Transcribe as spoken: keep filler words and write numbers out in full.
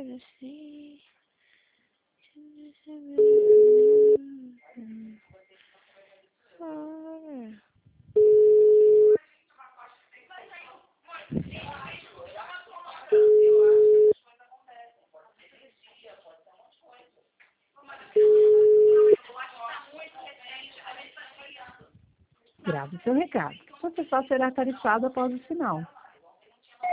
assim. Grave seu recado. Sua pessoa será tarifada após o sinal.